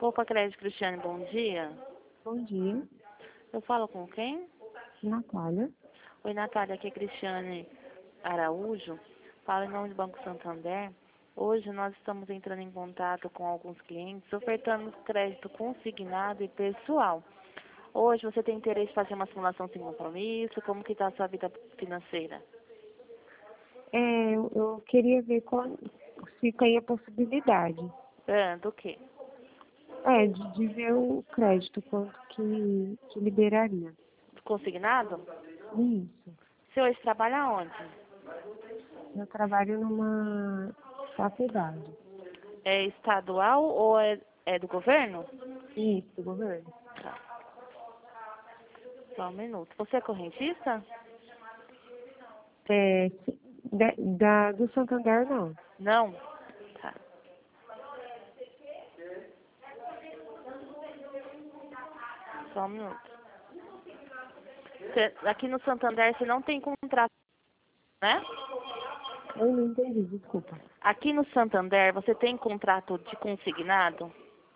Poupa Crédito Cristiane, bom dia. Bom dia, Eu falo com quem? Natália. Oi, Natália, aqui é Cristiane Araújo. Falo em nome do Banco Santander. Hoje nós estamos entrando em contato com alguns clientes, ofertando crédito consignado e pessoal. Hoje você tem interesse em fazer uma simulação sem compromisso? Como que está a sua vida financeira? Eu queria ver se tem a possibilidade Do quê? de ver o crédito, quanto que liberaria. Consignado? Isso. Você hoje trabalha onde? Eu trabalho numa faculdade. É estadual ou é do governo? Isso, governo. Tá. Só um minuto. Você é correntista? Do Santander, não. Não? Tá. Só um minuto. Aqui no Santander você não tem contrato, né? Eu não entendi, desculpa. Aqui no Santander você tem contrato de consignado?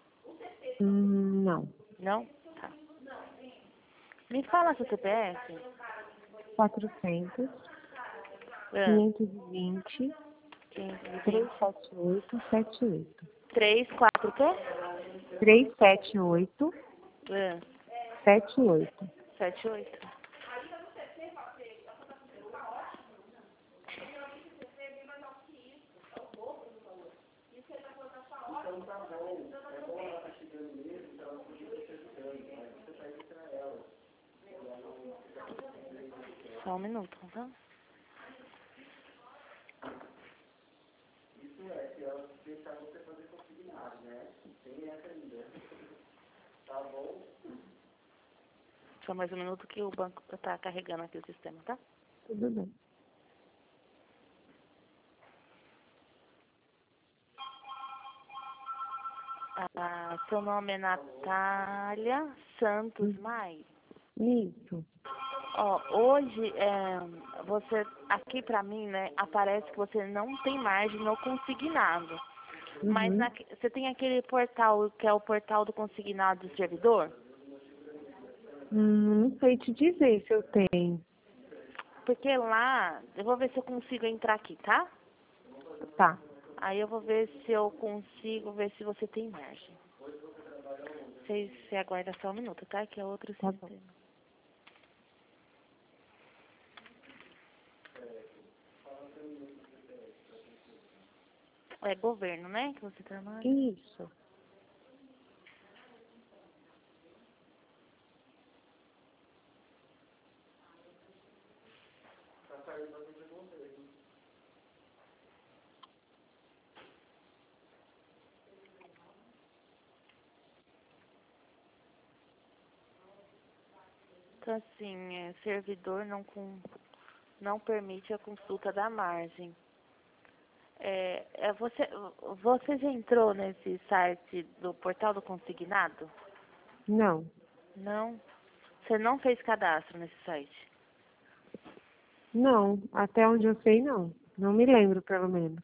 Não. Não? Tá. Me fala seu CPF. 400, Ah, 520, 520. 378, 78. 3, 4, o quê? 378, Ah, 78. 78. Só um minuto, tá? Só mais um minuto que o banco está carregando aqui o sistema, tá? Tudo bem. Seu nome é Natália Santos Mai. Isso. Ó, hoje, aqui pra mim, né, aparece que você não tem margem no consignado. Mas Uhum. você tem aquele portal, que é o portal do consignado do servidor? Não sei te dizer se eu tenho. Porque lá, eu vou ver se eu consigo entrar aqui, tá? Tá. Aí eu vou ver se eu consigo ver se você tem margem. Você aguarda só um minuto, tá? Que é outro Tá bom. sistema. É governo, né? Que você trabalha. Isso. Então, assim, servidor não permite a consulta da margem. Você já entrou nesse site do portal do consignado? Não. Não? Você não fez cadastro nesse site? Não. Até onde eu sei, não. Não me lembro, pelo menos.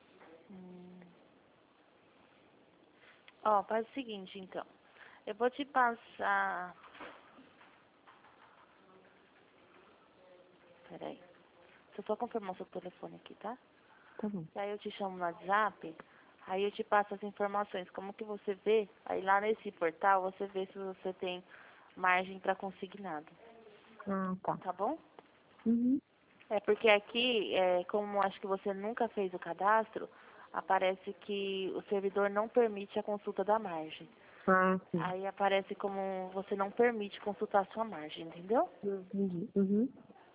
Ó, faz o seguinte, então. Eu vou te passar... Peraí. Deixa eu só confirmar o seu telefone aqui, tá? Tá bom. E aí eu te chamo no WhatsApp, aí eu te passo as informações. Como que você vê? Aí lá nesse portal você vê se você tem margem para consignado. Ah, tá. Tá bom? Uhum. É porque aqui, como acho que você nunca fez o cadastro, aparece que o servidor não permite a consulta da margem. Ah, sim. Aí aparece como você não permite consultar a sua margem, entendeu? Entendi. Uhum.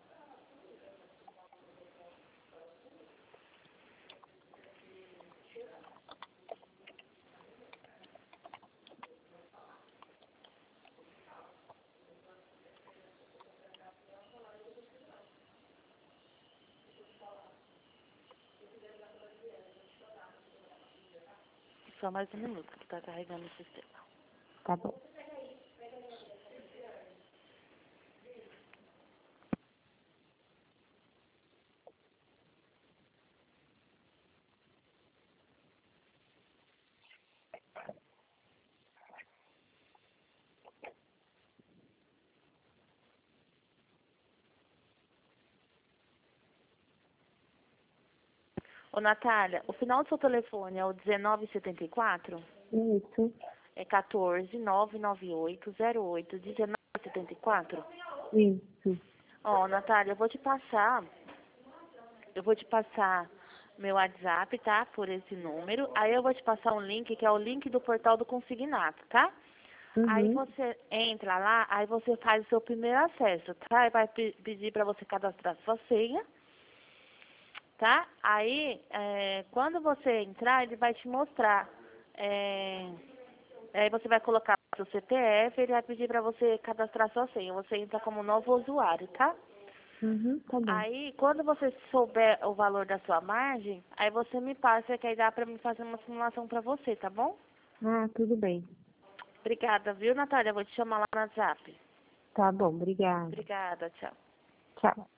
Só mais um minuto que está carregando o sistema. Tá bom. Ô, Natália, o final do seu telefone é o 1974? Isso, É 14 998 08 isso. Ó, Natália, eu vou te passar meu WhatsApp, tá? Por esse número. Aí eu vou te passar um link, que é o link do portal do consignado, tá? Aí Uhum, você entra lá, aí você faz o seu primeiro acesso, tá? Aí vai pedir para você cadastrar sua senha, tá? Aí, quando você entrar, ele vai te mostrar. é, Aí você vai colocar o seu CPF, ele vai pedir para você cadastrar sua senha. Você entra como novo usuário, tá? uhum, tá bom. Aí, quando você souber o valor da sua margem, aí você me passa, que aí dá para me fazer uma simulação para você, tá bom? Ah, tudo bem. Obrigada, viu, Natália? Eu vou te chamar lá no WhatsApp. Tá bom, obrigada. Obrigada, tchau. Tchau.